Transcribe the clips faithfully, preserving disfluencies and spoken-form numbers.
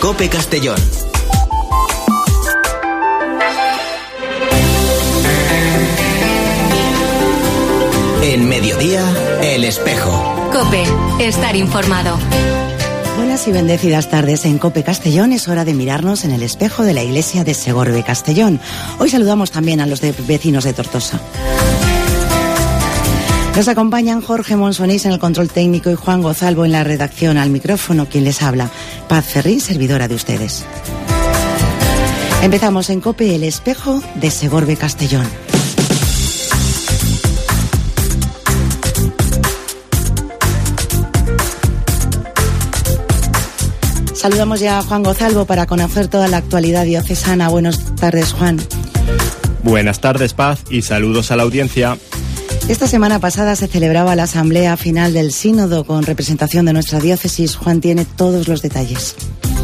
COPE Castellón. En Mediodía, El Espejo. COPE, estar informado. Buenas y bendecidas tardes en COPE Castellón. Es hora de mirarnos en el espejo de la iglesia de Segorbe Castellón. Hoy saludamos también a los de vecinos de Tortosa. Nos acompañan Jorge Monsonís en el control técnico y Juan Gozalvo en la redacción. Al micrófono, quien les habla, Paz Ferrín, servidora de ustedes. Empezamos en COPE, el espejo de Segorbe Castellón. Saludamos ya a Juan Gozalvo para conocer toda la actualidad diocesana. Buenas tardes, Juan. Buenas tardes, Paz, y saludos a la audiencia. Esta semana pasada se celebraba la asamblea final del sínodo con representación de nuestra diócesis. Juan tiene todos los detalles.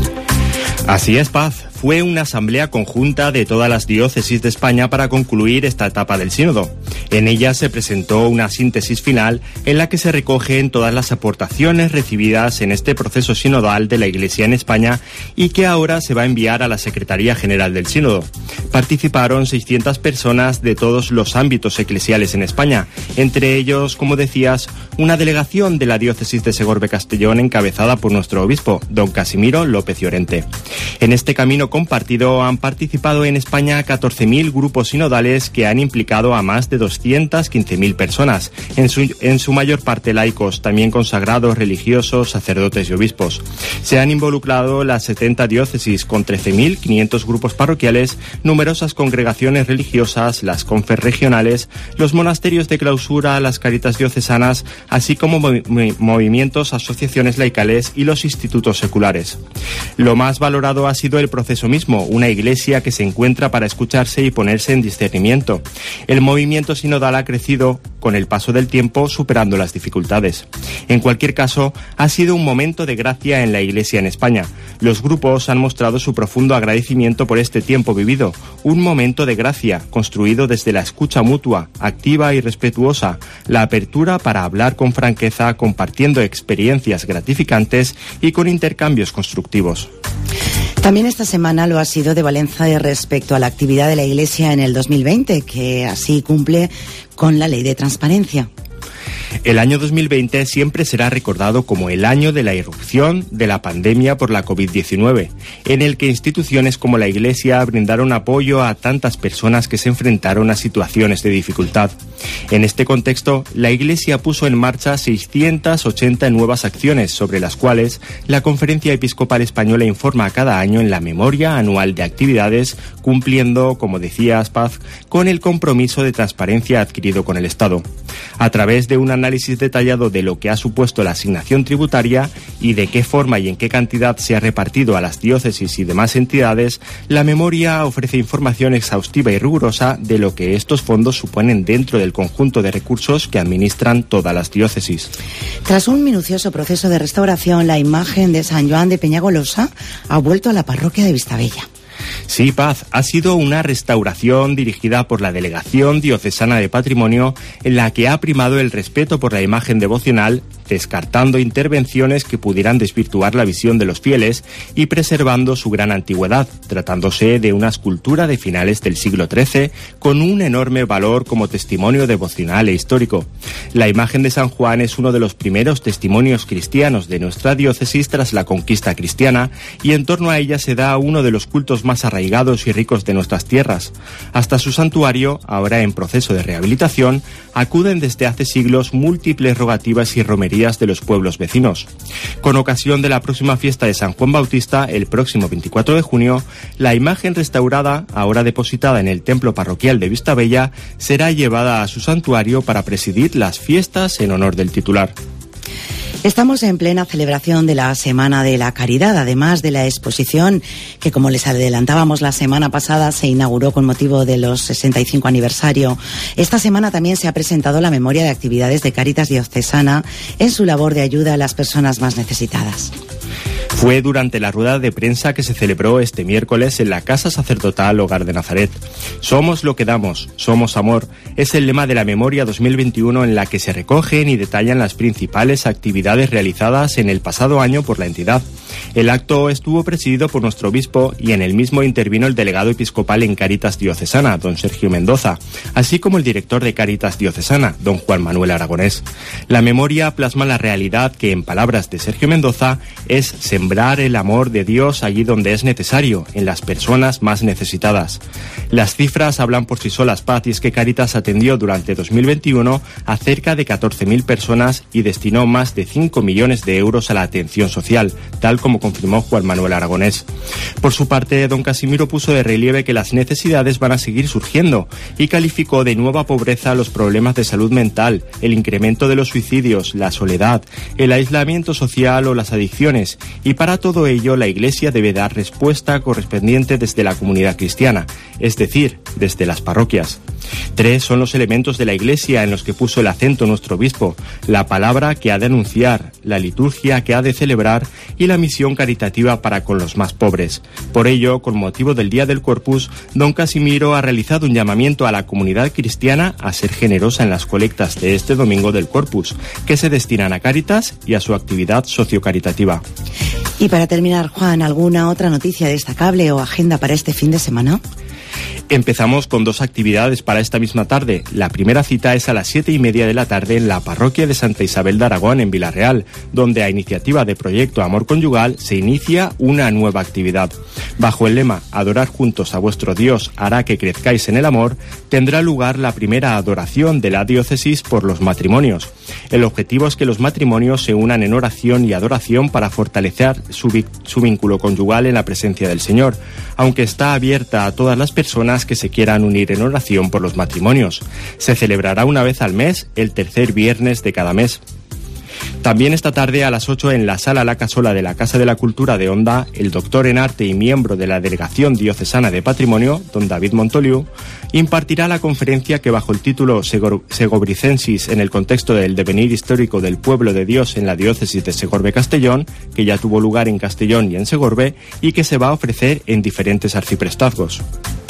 Así es, Paz. Fue una asamblea conjunta de todas las diócesis de España para concluir esta etapa del sínodo. En ella se presentó una síntesis final en la que se recogen todas las aportaciones recibidas en este proceso sinodal de la Iglesia en España y que ahora se va a enviar a la Secretaría General del Sínodo. Participaron seiscientas personas de todos los ámbitos eclesiales en España, entre ellos, como decías, una delegación de la diócesis de Segorbe Castellón encabezada por nuestro obispo, don Casimiro López Llorente. En este camino compartido han participado en España catorce mil grupos sinodales que han implicado a más de doscientas quince mil personas, en su, en su mayor parte laicos, también consagrados, religiosos, sacerdotes y obispos. Se han involucrado las setenta diócesis con trece mil quinientos grupos parroquiales, numerosas congregaciones religiosas, las confes regionales, los monasterios de clausura, las caritas diocesanas, así como movi- movimientos, asociaciones laicales y los institutos seculares. Lo más valorado ha sido el proceso mismo, una iglesia que se encuentra para escucharse y ponerse en discernimiento. El movimiento sinodal ha crecido con el paso del tiempo, superando las dificultades. En cualquier caso, ha sido un momento de gracia en la iglesia en España. Los grupos han mostrado su profundo agradecimiento por este tiempo vivido, un momento de gracia construido desde la escucha mutua, activa y respetuosa, la apertura para hablar con franqueza, compartiendo experiencias gratificantes y con intercambios constructivos. También esta semana lo ha sido de Valencia respecto a la actividad de la Iglesia en el dos mil veinte, que así cumple con la ley de transparencia. El año dos mil veinte siempre será recordado como el año de la irrupción de la pandemia por la covid diecinueve, en el que instituciones como la Iglesia brindaron apoyo a tantas personas que se enfrentaron a situaciones de dificultad. En este contexto, la Iglesia puso en marcha seiscientas ochenta nuevas acciones, sobre las cuales la Conferencia Episcopal Española informa cada año en la memoria anual de actividades, cumpliendo, como decías, Paz, con el compromiso de transparencia adquirido con el Estado. A través de un análisis detallado de lo que ha supuesto la asignación tributaria y de qué forma y en qué cantidad se ha repartido a las diócesis y demás entidades, la memoria ofrece información exhaustiva y rigurosa de lo que estos fondos suponen dentro del conjunto de recursos que administran todas las diócesis. Tras un minucioso proceso de restauración, la imagen de San Joan de Peñagolosa ha vuelto a la parroquia de Vistabella. Sí, Paz, ha sido una restauración dirigida por la Delegación Diocesana de Patrimonio en la que ha primado el respeto por la imagen devocional, descartando intervenciones que pudieran desvirtuar la visión de los fieles y preservando su gran antigüedad, tratándose de una escultura de finales del siglo trece con un enorme valor como testimonio devocional e histórico. La imagen de San Juan es uno de los primeros testimonios cristianos de nuestra diócesis tras la conquista cristiana y en torno a ella se da uno de los cultos más arraigados y ricos de nuestras tierras. Hasta su santuario, ahora en proceso de rehabilitación, acuden desde hace siglos múltiples rogativas y romerías de los pueblos vecinos. Con ocasión de la próxima fiesta de San Juan Bautista, el próximo veinticuatro de junio, la imagen restaurada, ahora depositada en el templo parroquial de Vistabella, será llevada a su santuario para presidir las fiestas en honor del titular. Estamos en plena celebración de la Semana de la Caridad, además de la exposición que, como les adelantábamos la semana pasada, se inauguró con motivo de los sesenta y cinco aniversario. Esta semana también se ha presentado la memoria de actividades de Cáritas Diocesana en su labor de ayuda a las personas más necesitadas. Fue durante la rueda de prensa que se celebró este miércoles en la Casa Sacerdotal Hogar de Nazaret. Somos lo que damos, somos amor. Es el lema de la Memoria dos mil veintiuno en la que se recogen y detallan las principales actividades realizadas en el pasado año por la entidad. El acto estuvo presidido por nuestro obispo y en el mismo intervino el delegado episcopal en Cáritas Diocesana, don Sergio Mendoza, así como el director de Cáritas Diocesana, don Juan Manuel Aragonés. La memoria plasma la realidad que, en palabras de Sergio Mendoza, es sembrar el amor de Dios allí donde es necesario, en las personas más necesitadas. Las cifras hablan por sí solas, Paz, y es que Cáritas atendió durante dos mil veintiuno a cerca de catorce mil personas y destinó más de cinco millones de euros a la atención social, tal como confirmó Juan Manuel Aragonés. Por su parte, don Casimiro puso de relieve que las necesidades van a seguir surgiendo y calificó de nueva pobreza los problemas de salud mental, el incremento de los suicidios, la soledad, el aislamiento social o las adicciones, y para todo ello la Iglesia debe dar respuesta correspondiente desde la comunidad cristiana, es decir, desde las parroquias. Tres son los elementos de la Iglesia en los que puso el acento nuestro obispo: la palabra que ha de anunciar, la liturgia que ha de celebrar y la misión caritativa para con los más pobres. Por ello, con motivo del Día del Corpus, don Casimiro ha realizado un llamamiento a la comunidad cristiana a ser generosa en las colectas de este domingo del Corpus, que se destinan a Cáritas y a su actividad sociocaritativa. Y para terminar, Juan, ¿alguna otra noticia destacable o agenda para este fin de semana? Empezamos con dos actividades para esta misma tarde. La primera cita es a las siete y media de la tarde en la parroquia de Santa Isabel de Aragón, en Villarreal, donde a iniciativa de Proyecto Amor Conyugal se inicia una nueva actividad. Bajo el lema «Adorar juntos a vuestro Dios hará que crezcáis en el amor», tendrá lugar la primera adoración de la diócesis por los matrimonios. El objetivo es que los matrimonios se unan en oración y adoración para fortalecer su, vi- su vínculo conyugal en la presencia del Señor, aunque está abierta a todas las personas que se quieran unir en oración por los matrimonios. Se celebrará una vez al mes, el tercer viernes de cada mes. También esta tarde a las ocho en la Sala La Casola de la Casa de la Cultura de Onda, el doctor en arte y miembro de la Delegación Diocesana de Patrimonio, don David Montoliu, impartirá la conferencia que bajo el título Segobricensis en el contexto del devenir histórico del pueblo de Dios en la diócesis de Segorbe-Castellón, que ya tuvo lugar en Castellón y en Segorbe y que se va a ofrecer en diferentes arciprestazgos.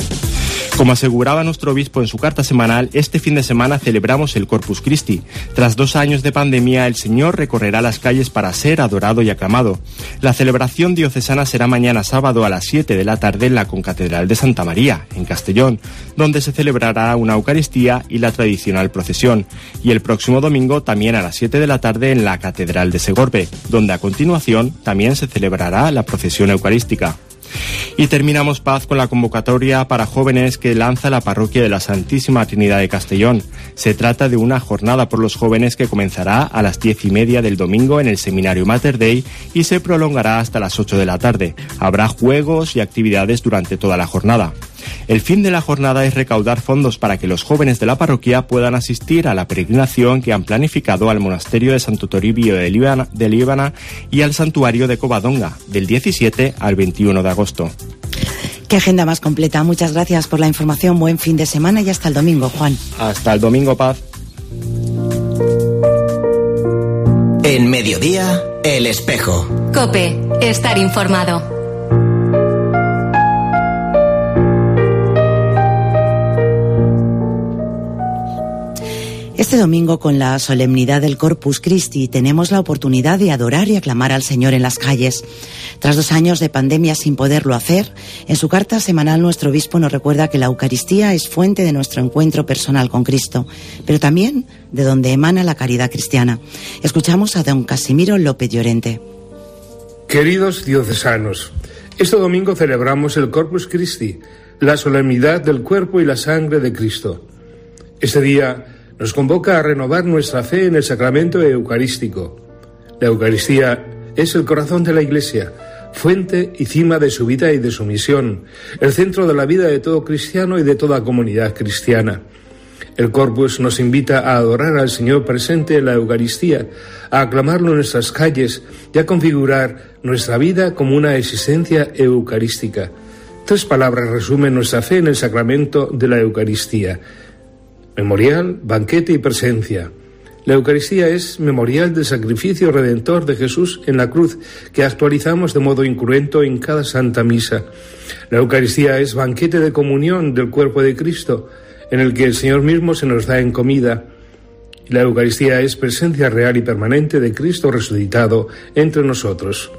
Como aseguraba nuestro obispo en su carta semanal, este fin de semana celebramos el Corpus Christi. Tras dos años de pandemia, el Señor recorrerá las calles para ser adorado y aclamado. La celebración diocesana será mañana sábado a las siete de la tarde en la Concatedral de Santa María, en Castellón, donde se celebrará una Eucaristía y la tradicional procesión. Y el próximo domingo también a las siete de la tarde en la Catedral de Segorbe, donde a continuación también se celebrará la procesión eucarística. Y terminamos, Paz, con la convocatoria para jóvenes que lanza la Parroquia de la Santísima Trinidad de Castellón. Se trata de una jornada por los jóvenes que comenzará a las diez y media del domingo en el Seminario Mater Dei y se prolongará hasta las ocho de la tarde. Habrá juegos y actividades durante toda la jornada. El fin de la jornada es recaudar fondos para que los jóvenes de la parroquia puedan asistir a la peregrinación que han planificado al monasterio de Santo Toribio de Líbana, de Líbana y al santuario de Covadonga, del diecisiete al veintiuno de agosto. Qué agenda más completa. Muchas gracias por la información. Buen fin de semana y hasta el domingo, Juan. Hasta el domingo, Paz. En Mediodía, El Espejo. COPE. Estar informado. Este domingo, con la solemnidad del Corpus Christi, tenemos la oportunidad de adorar y aclamar al Señor en las calles. Tras dos años de pandemia sin poderlo hacer, en su carta semanal nuestro obispo nos recuerda que la Eucaristía es fuente de nuestro encuentro personal con Cristo, pero también de donde emana la caridad cristiana. Escuchamos a don Casimiro López Llorente. Queridos diocesanos, este domingo celebramos el Corpus Christi, la solemnidad del cuerpo y la sangre de Cristo. Este día nos convoca a renovar nuestra fe en el sacramento eucarístico. La Eucaristía es el corazón de la Iglesia, fuente y cima de su vida y de su misión, el centro de la vida de todo cristiano y de toda comunidad cristiana. El Corpus nos invita a adorar al Señor presente en la Eucaristía, a aclamarlo en nuestras calles y a configurar nuestra vida como una existencia eucarística. Tres palabras resumen nuestra fe en el sacramento de la Eucaristía: memorial, banquete y presencia. La Eucaristía es memorial del sacrificio redentor de Jesús en la cruz, que actualizamos de modo incruento en cada Santa Misa. La Eucaristía es banquete de comunión del cuerpo de Cristo, en el que el Señor mismo se nos da en comida. La Eucaristía es presencia real y permanente de Cristo resucitado entre nosotros.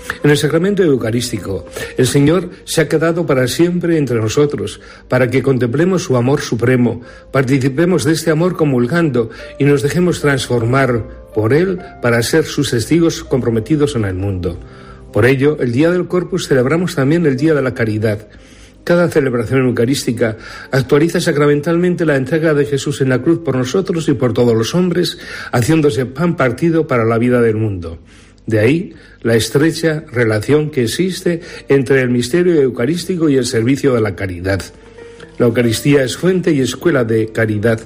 En el sacramento eucarístico, el Señor se ha quedado para siempre entre nosotros, para que contemplemos su amor supremo, participemos de este amor comulgando y nos dejemos transformar por Él para ser sus testigos comprometidos en el mundo. Por ello, el día del Corpus celebramos también el día de la caridad. Cada celebración eucarística actualiza sacramentalmente la entrega de Jesús en la cruz por nosotros y por todos los hombres, haciéndose pan partido para la vida del mundo. De ahí la estrecha relación que existe entre el misterio eucarístico y el servicio de la caridad. La Eucaristía es fuente y escuela de caridad.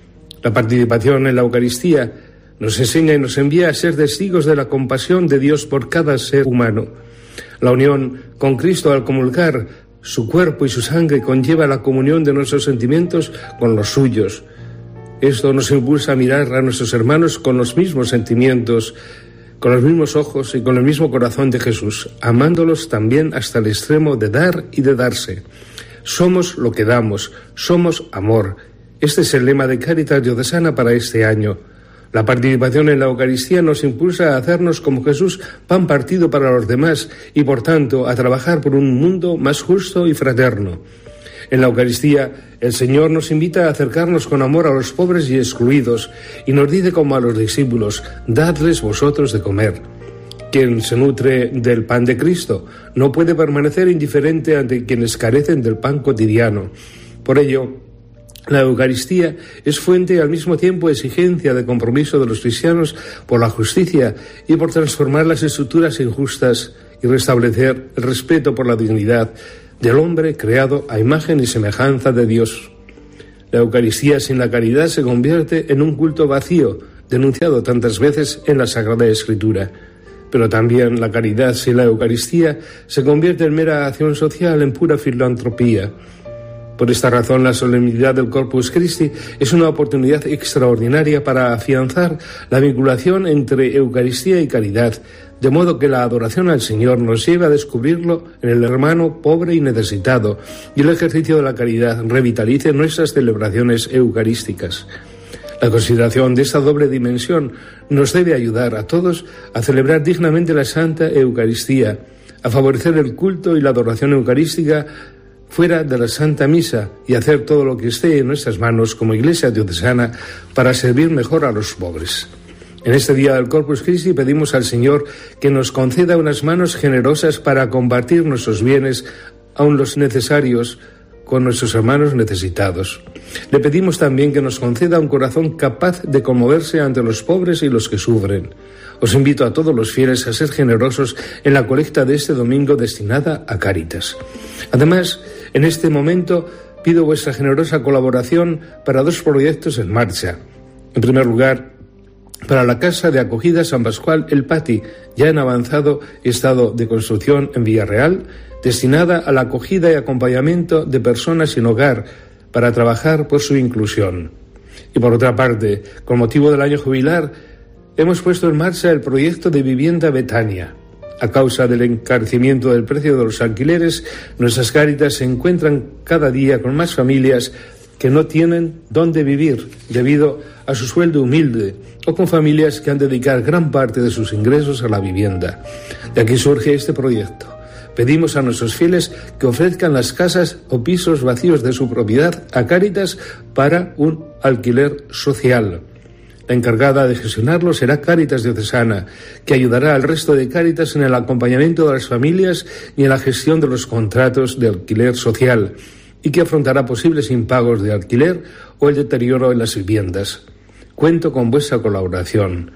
La participación en la Eucaristía nos enseña y nos envía a ser testigos de la compasión de Dios por cada ser humano. La unión con Cristo al comulgar su cuerpo y su sangre conlleva la comunión de nuestros sentimientos con los suyos. Esto nos impulsa a mirar a nuestros hermanos con los mismos sentimientos, con los mismos ojos y con el mismo corazón de Jesús, amándolos también hasta el extremo de dar y de darse. Somos lo que damos, somos amor. Este es el lema de Cáritas Diocesana para este año. La participación en la Eucaristía nos impulsa a hacernos como Jesús pan partido para los demás y, por tanto, a trabajar por un mundo más justo y fraterno. En la Eucaristía, el Señor nos invita a acercarnos con amor a los pobres y excluidos y nos dice como a los discípulos: dadles vosotros de comer. Quien se nutre del pan de Cristo no puede permanecer indiferente ante quienes carecen del pan cotidiano. Por ello, la Eucaristía es fuente y al mismo tiempo exigencia de compromiso de los cristianos por la justicia y por transformar las estructuras injustas y restablecer el respeto por la dignidad del hombre creado a imagen y semejanza de Dios. La Eucaristía sin la caridad se convierte en un culto vacío, denunciado tantas veces en la Sagrada Escritura. Pero también la caridad sin la Eucaristía se convierte en mera acción social, en pura filantropía. Por esta razón, la solemnidad del Corpus Christi es una oportunidad extraordinaria para afianzar la vinculación entre Eucaristía y caridad, de modo que la adoración al Señor nos lleve a descubrirlo en el hermano pobre y necesitado, y el ejercicio de la caridad revitalice nuestras celebraciones eucarísticas. La consideración de esta doble dimensión nos debe ayudar a todos a celebrar dignamente la Santa Eucaristía, a favorecer el culto y la adoración eucarística fuera de la Santa Misa y hacer todo lo que esté en nuestras manos como Iglesia diocesana para servir mejor a los pobres. En este día del Corpus Christi pedimos al Señor que nos conceda unas manos generosas para compartir nuestros bienes, aun los necesarios, con nuestros hermanos necesitados. Le pedimos también que nos conceda un corazón capaz de conmoverse ante los pobres y los que sufren. Os invito a todos los fieles a ser generosos en la colecta de este domingo destinada a Cáritas. Además, en este momento pido vuestra generosa colaboración para dos proyectos en marcha. En primer lugar, para la Casa de Acogida San Pascual El Pati, ya en avanzado estado de construcción en Villarreal, destinada a la acogida y acompañamiento de personas sin hogar para trabajar por su inclusión. Y por otra parte, con motivo del año jubilar, hemos puesto en marcha el proyecto de vivienda Betania. A causa del encarecimiento del precio de los alquileres, nuestras Cáritas se encuentran cada día con más familias que no tienen dónde vivir debido a su sueldo humilde, o con familias que han de dedicar gran parte de sus ingresos a la vivienda. De aquí surge este proyecto. Pedimos a nuestros fieles que ofrezcan las casas o pisos vacíos de su propiedad a Cáritas para un alquiler social. La encargada de gestionarlo será Cáritas Diocesana, que ayudará al resto de Cáritas en el acompañamiento de las familias y en la gestión de los contratos de alquiler social, y que afrontará posibles impagos de alquiler o el deterioro en las viviendas. Cuento con vuestra colaboración.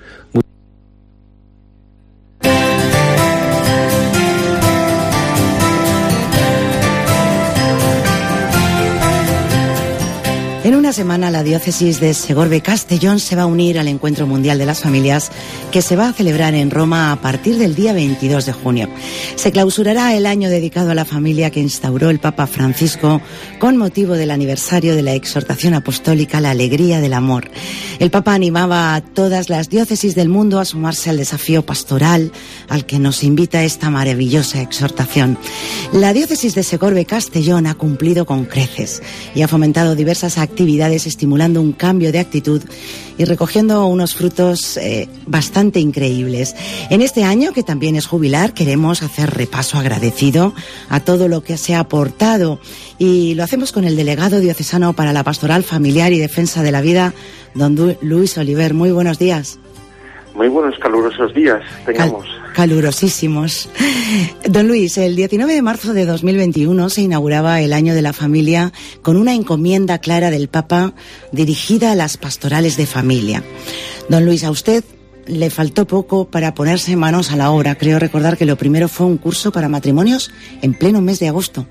En una semana, la diócesis de Segorbe-Castellón se va a unir al Encuentro Mundial de las Familias, que se va a celebrar en Roma a partir del día veintidós de junio. Se clausurará el año dedicado a la familia que instauró el Papa Francisco con motivo del aniversario de la exhortación apostólica La Alegría del Amor. El Papa animaba a todas las diócesis del mundo a sumarse al desafío pastoral al que nos invita esta maravillosa exhortación. La diócesis de Segorbe-Castellón ha cumplido con creces y ha fomentado diversas actividades actividades estimulando un cambio de actitud y recogiendo unos frutos eh, bastante increíbles. En este año, que también es jubilar, queremos hacer repaso agradecido a todo lo que se ha aportado, y lo hacemos con el delegado diocesano para la Pastoral Familiar y Defensa de la Vida, don du- Luis Oliver. Muy buenos días. Muy buenos, calurosos días tengamos. Cal- calurosísimos. Don Luis, el diecinueve de marzo de dos mil veintiuno se inauguraba el Año de la Familia con una encomienda clara del Papa dirigida a las pastorales de familia. Don Luis, a usted le faltó poco para ponerse manos a la obra. Creo recordar que lo primero fue un curso para matrimonios en pleno mes de agosto.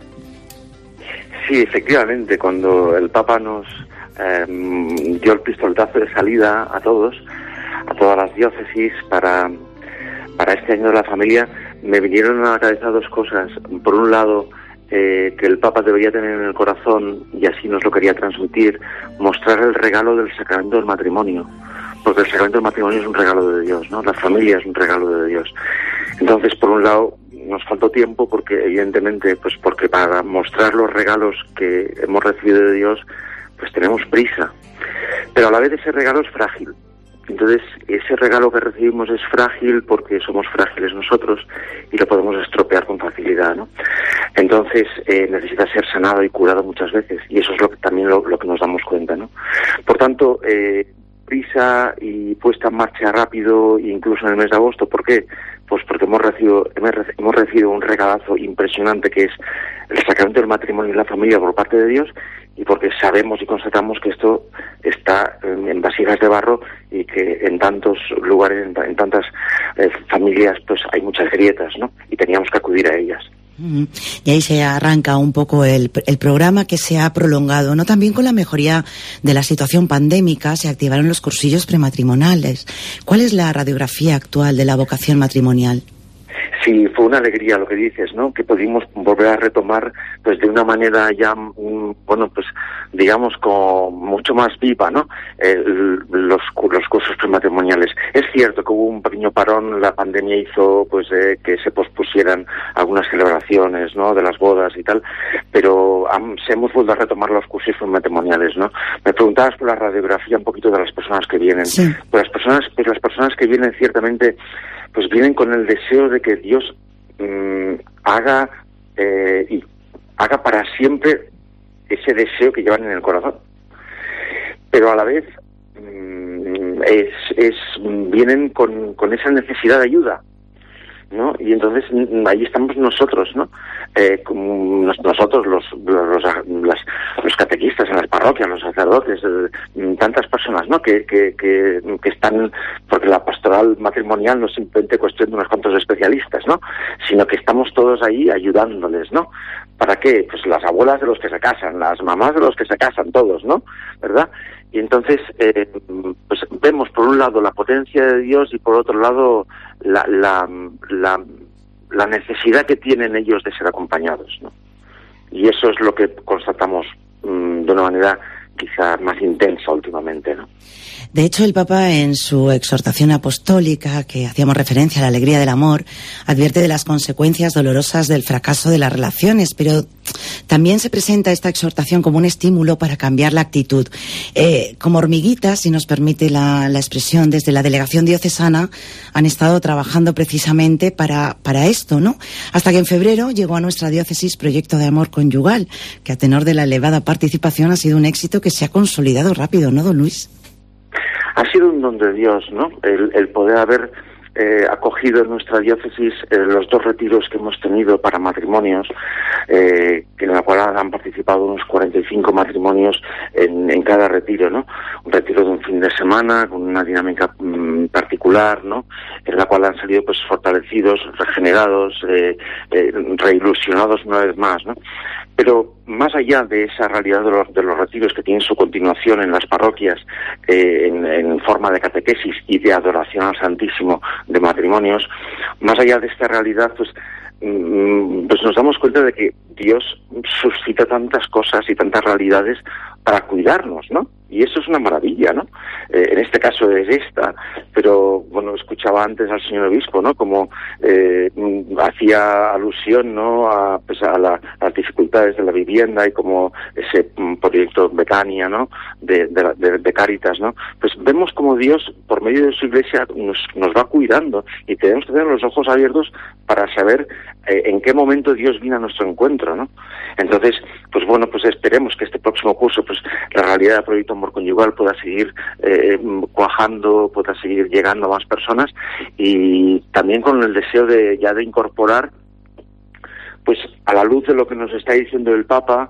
Sí, efectivamente, cuando el Papa nos eh, dio el pistoletazo de salida a todos, a todas las diócesis para, para este Año de la Familia, me vinieron a la cabeza dos cosas. Por un lado, eh, que el Papa debería tener en el corazón, y así nos lo quería transmitir, mostrar el regalo del sacramento del matrimonio, porque el sacramento del matrimonio es un regalo de Dios, ¿no? La familia es un regalo de Dios. Entonces, por un lado, nos faltó tiempo porque, evidentemente, pues porque para mostrar los regalos que hemos recibido de Dios, pues tenemos prisa. Pero a la vez ese regalo es frágil. Entonces, ese regalo que recibimos es frágil porque somos frágiles nosotros y lo podemos estropear con facilidad, ¿no? Entonces, eh, necesita ser sanado y curado muchas veces, y eso es lo que también lo, lo que nos damos cuenta, ¿no? Por tanto, eh, prisa y puesta en marcha rápido, incluso en el mes de agosto. ¿Por qué? Pues porque hemos recibido, hemos recibido un regalazo impresionante que es el sacramento del matrimonio y la familia por parte de Dios, y porque sabemos y constatamos que esto está en vasijas de barro y que en tantos lugares, en, en tantas eh, familias, pues hay muchas grietas, ¿no? Y teníamos que acudir a ellas. Y ahí se arranca un poco el, el programa, que se ha prolongado, ¿no? También con la mejoría de la situación pandémica se activaron los cursillos prematrimoniales. ¿Cuál es la radiografía actual de la vocación matrimonial? Sí, fue una alegría lo que dices, ¿no? Que pudimos volver a retomar, pues de una manera ya, um, bueno, pues digamos como mucho más viva, ¿no? El, los, los cursos prematrimoniales. Es cierto que hubo un pequeño parón, la pandemia hizo, pues, eh, que se pospusieran algunas celebraciones, ¿no? De las bodas y tal, pero um, se hemos vuelto a retomar los cursos prematrimoniales, ¿no? Me preguntabas por la radiografía un poquito de las personas que vienen. Sí. Pues las personas, pues las personas que vienen ciertamente, pues vienen con el deseo de que Dios mmm, haga eh, y haga para siempre ese deseo que llevan en el corazón. Pero a la vez mmm, es, es vienen con, con esa necesidad de ayuda, ¿no? Y entonces ahí estamos nosotros, ¿no? Eh, como nosotros, los, los, las, los catequistas en las parroquias, los sacerdotes, eh, tantas personas, ¿no? Que, que, que, que están, porque la pastoral matrimonial no es simplemente cuestión de unos cuantos especialistas, ¿no? Sino que estamos todos ahí ayudándoles, ¿no? ¿Para qué? Pues las abuelas de los que se casan, las mamás de los que se casan, todos, ¿no? ¿Verdad? Y entonces, eh, pues vemos por un lado la potencia de Dios y por otro lado la, la, la, la necesidad que tienen ellos de ser acompañados, ¿no? Y eso es lo que constatamos mmm, de una manera quizá más intensa últimamente, ¿no? De hecho, el Papa, en su exhortación apostólica, que hacíamos referencia a la alegría del amor, advierte de las consecuencias dolorosas del fracaso de las relaciones, pero también se presenta esta exhortación como un estímulo para cambiar la actitud. Eh, como hormiguitas, si nos permite la, la expresión, desde la delegación diocesana han estado trabajando precisamente para, para esto, ¿no? Hasta que en febrero llegó a nuestra diócesis Proyecto de Amor Conyugal, que a tenor de la elevada participación ha sido un éxito que se ha consolidado rápido, ¿no, don Luis? Ha sido un don de Dios, ¿no? El, el poder haber eh, acogido en nuestra diócesis eh, los dos retiros que hemos tenido para matrimonios, eh, que en la cual han participado unos cuarenta y cinco matrimonios en, en cada retiro, ¿no? Un retiro de un fin de semana con una dinámica mmm, particular, ¿no? En la cual han salido pues fortalecidos, regenerados, eh, eh, reilusionados una vez más, ¿no? Pero más allá de esa realidad de los, de los retiros que tienen su continuación en las parroquias, eh, en, en forma de catequesis y de adoración al Santísimo de matrimonios, más allá de esta realidad, pues, mm, pues nos damos cuenta de que Dios suscita tantas cosas y tantas realidades para cuidarnos, ¿no? Y eso es una maravilla, ¿no? Eh, en este caso es esta, pero bueno, escuchaba antes al señor obispo, ¿no? Como eh, hacía alusión, ¿no? A, pues, a, la, a las dificultades de la vivienda y como ese um, proyecto Betania, ¿no? De, de, de, de Cáritas, ¿no? Pues vemos como Dios, por medio de su Iglesia, nos, nos va cuidando y tenemos que tener los ojos abiertos para saber eh, en qué momento Dios viene a nuestro encuentro, ¿no? Entonces, pues bueno, pues esperemos que este próximo curso, pues la realidad del proyecto Amor Conyugal pueda seguir eh, cuajando, pueda seguir llegando a más personas, y también con el deseo de ya de incorporar, pues a la luz de lo que nos está diciendo el Papa,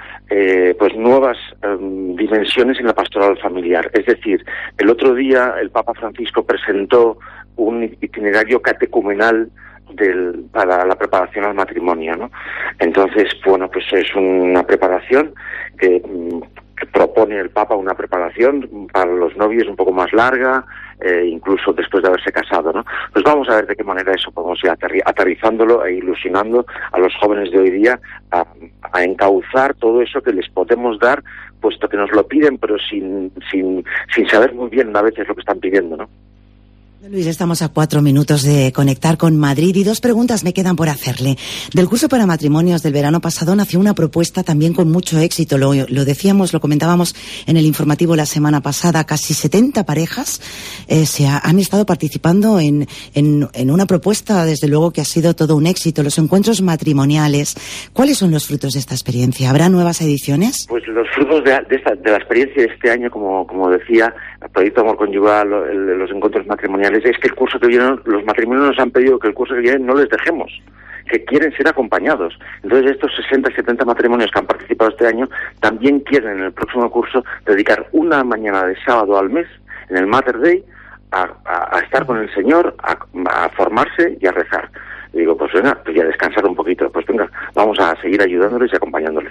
eh, pues nuevas eh, dimensiones en la pastoral familiar. Es decir, el otro día el Papa Francisco presentó un itinerario catecumenal del, para la preparación al matrimonio, ¿no? Entonces, bueno, pues es una preparación que, que propone el Papa, una preparación para los novios un poco más larga, eh, incluso después de haberse casado, ¿no? Pues vamos a ver de qué manera eso podemos ir aterri- aterrizándolo e ilusionando a los jóvenes de hoy día a, a encauzar todo eso que les podemos dar, puesto que nos lo piden, pero sin, sin, sin saber muy bien a veces lo que están pidiendo, ¿no? Luis, estamos a cuatro minutos de conectar con Madrid y dos preguntas me quedan por hacerle. Del curso para matrimonios del verano pasado nació una propuesta también con mucho éxito. Lo, lo decíamos, lo comentábamos en el informativo la semana pasada. Casi setenta parejas eh, se ha, han estado participando en, en, en una propuesta, desde luego que ha sido todo un éxito. Los encuentros matrimoniales. ¿Cuáles son los frutos de esta experiencia? ¿Habrá nuevas ediciones? Pues los frutos de, de, esta, de la experiencia de este año, como, como decía, el proyecto Amor Conyugal, el, los encuentros matrimoniales, es que el curso que viene, los matrimonios nos han pedido que el curso que viene no les dejemos, que quieren ser acompañados. Entonces estos sesenta, setenta matrimonios que han participado este año también quieren en el próximo curso dedicar una mañana de sábado al mes, en el Mater Day, a, a, a estar con el Señor, a, a formarse y a rezar. Y digo, pues venga, pues ya descansar un poquito, pues venga, vamos a seguir ayudándoles y acompañándoles.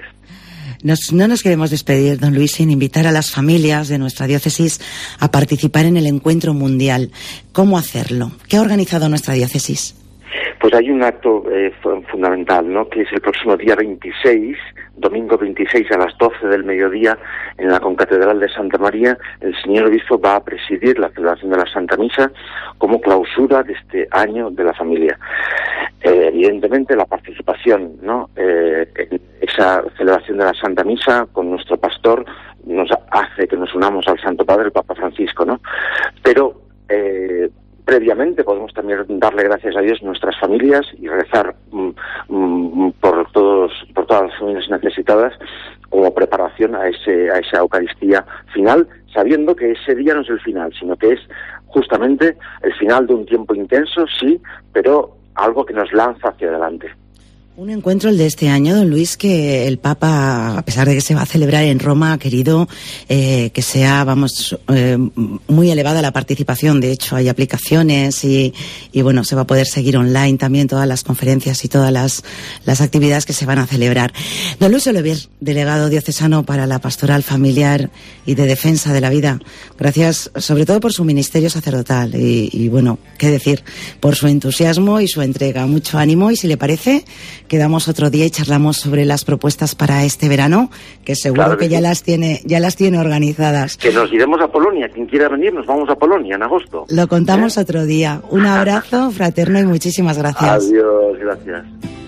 Nos, no nos queremos despedir, don Luis, sin invitar a las familias de nuestra diócesis a participar en el encuentro mundial. ¿Cómo hacerlo? ¿Qué ha organizado nuestra diócesis? Pues hay un acto eh, fundamental, ¿no? Que es el próximo día veintiséis, domingo veintiséis a las doce del mediodía, en la Concatedral de Santa María, el señor obispo va a presidir la celebración de la Santa Misa como clausura de este año de la familia. Eh, evidentemente la participación, ¿no? Eh, en esa celebración de la Santa Misa con nuestro pastor nos hace que nos unamos al Santo Padre, el Papa Francisco, ¿no? Pero eh, previamente podemos también darle gracias a Dios nuestras familias y rezar mm, por todos, por todas las familias necesitadas como preparación a ese, a esa Eucaristía final, sabiendo que ese día no es el final, sino que es justamente el final de un tiempo intenso, sí, pero algo que nos lanza hacia adelante. Un encuentro, el de este año, don Luis, que el Papa, a pesar de que se va a celebrar en Roma, ha querido eh, que sea, vamos, eh, muy elevada la participación. De hecho, hay aplicaciones y, y, bueno, se va a poder seguir online también todas las conferencias y todas las, las actividades que se van a celebrar. Don Luis Oliver, delegado diocesano para la pastoral familiar y de defensa de la vida, gracias sobre todo por su ministerio sacerdotal y, y bueno, qué decir, por su entusiasmo y su entrega. Mucho ánimo y, si le parece, quedamos otro día y charlamos sobre las propuestas para este verano, que seguro claro que, que ya sí. las tiene ya las tiene organizadas. Que nos iremos a Polonia, quien quiera venir, nos vamos a Polonia en agosto. Lo contamos ¿Eh? otro día. Un abrazo fraterno y muchísimas gracias. Adiós, gracias.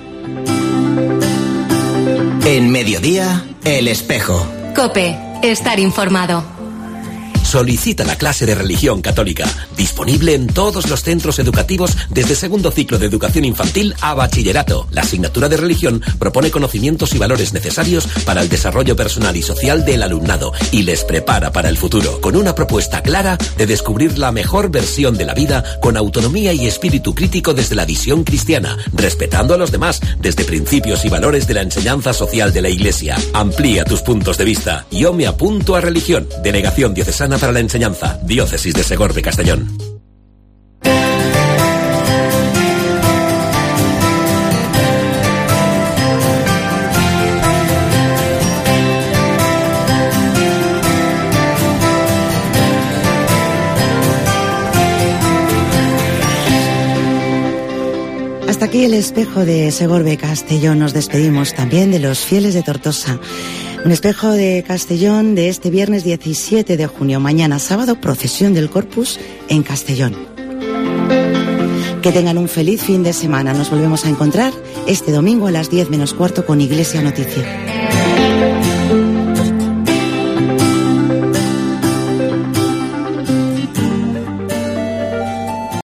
En Mediodía, El Espejo. COPE, estar informado. Solicita la clase de religión católica, disponible en todos los centros educativos desde segundo ciclo de educación infantil a bachillerato. La asignatura de religión propone conocimientos y valores necesarios para el desarrollo personal y social del alumnado y les prepara para el futuro, con una propuesta clara de descubrir la mejor versión de la vida con autonomía y espíritu crítico desde la visión cristiana, respetando a los demás desde principios y valores de la enseñanza social de la Iglesia. Amplía tus puntos de vista. Yo me apunto a religión. Delegación Diocesana para la Enseñanza, Diócesis de Segorbe Castellón. Hasta aquí el espejo de Segorbe Castellón. Nos despedimos también de los fieles de Tortosa. Un espejo de Castellón de este viernes diecisiete de junio. Mañana sábado, procesión del Corpus en Castellón. Que tengan un feliz fin de semana. Nos volvemos a encontrar este domingo a las diez menos cuarto con Iglesia Noticia.